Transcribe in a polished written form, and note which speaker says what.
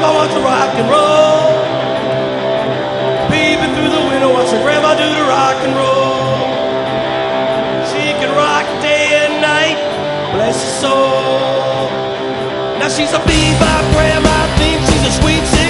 Speaker 1: grandma wants to rock and roll. Peeping through the window, watch her grandma do the rock and roll. She can rock day and night, bless her soul. Now she's a bebop grandma, thinks she's a sweet